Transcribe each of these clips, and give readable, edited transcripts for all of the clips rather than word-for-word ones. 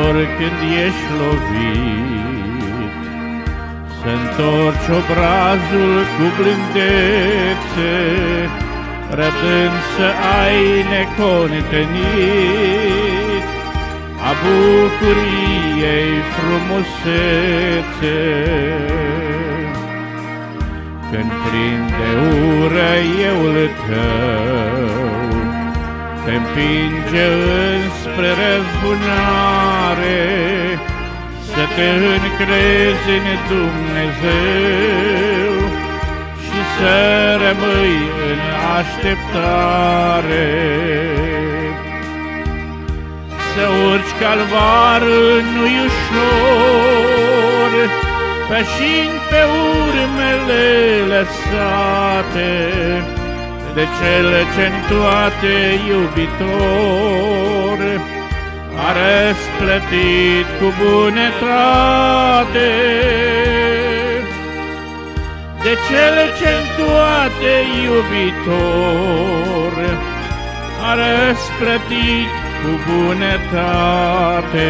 ori când ești lovit, să-ntorci obrazul cu blândețe, răbdând să ai necontenit a bucuriei frumusețe. Când prinde ură eul tău, te împinge înspre răzbunare, să te încrezi în Dumnezeu și să rămâi în așteptare. Să urci calvarul nu-i ușor, pășind pe urmele lăsate de cel ce-n toate iubitor a răsplătit cu bunătate. De cel ce-n toate iubitor a răsplătit cu bunătate.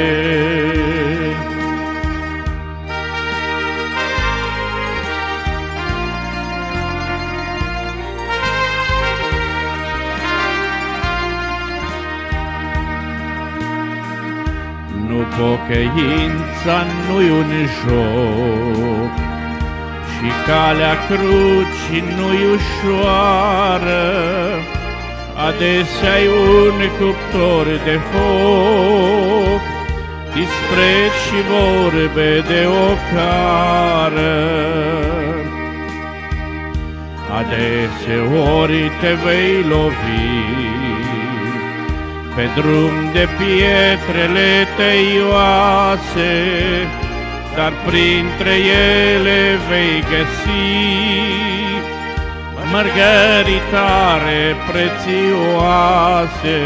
Nu, pocăința nu-i un joc și calea crucii nu-i ușoară. Adesea-i un cuptor de foc, dispreț și vorbe de ocară. Adeseori te vei lovi pe drum de pietrele tăioase, dar printre ele vei găsi mărgăritare prețioase.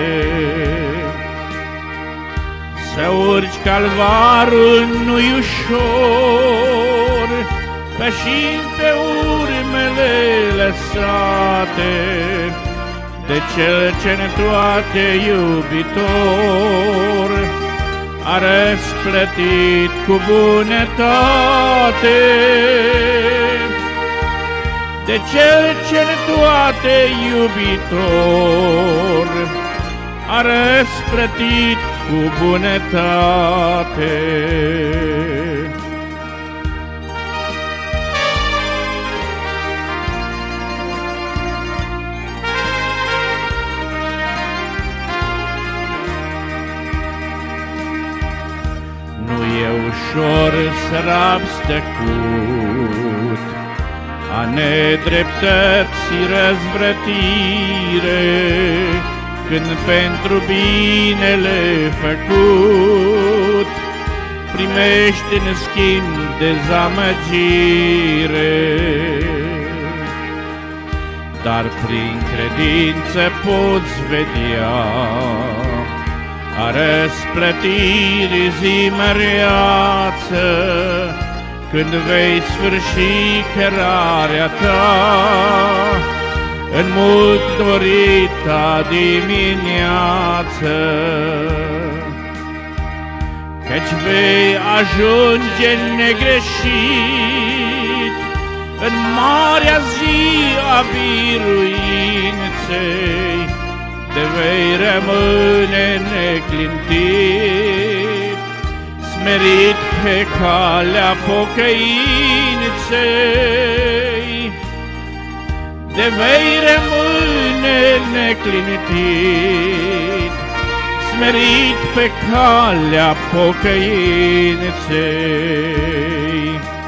Să urci calvarul nu-i ușor, pășind pe urmele lăsate de cel ce-n toate iubitor a răsplătit cu bunătate. De cel ce-n toate iubitor a răsplătit cu bunătate. Nu e ușor să rabzi tăcut a nedreptății răzvrătire, când pentru binele făcut primești în schimb dezamăgire. Dar prin credință poți vedea a răsplătirii zi măreață, când vei sfârși cărarea ta în mult dorita dimineață. Căci vei ajunge negreșit în marea zi a biruinței, de vei rămâne neclintit, smerit pe calea pocăinței. De vei rămâne neclintit, smerit pe calea pocăinței.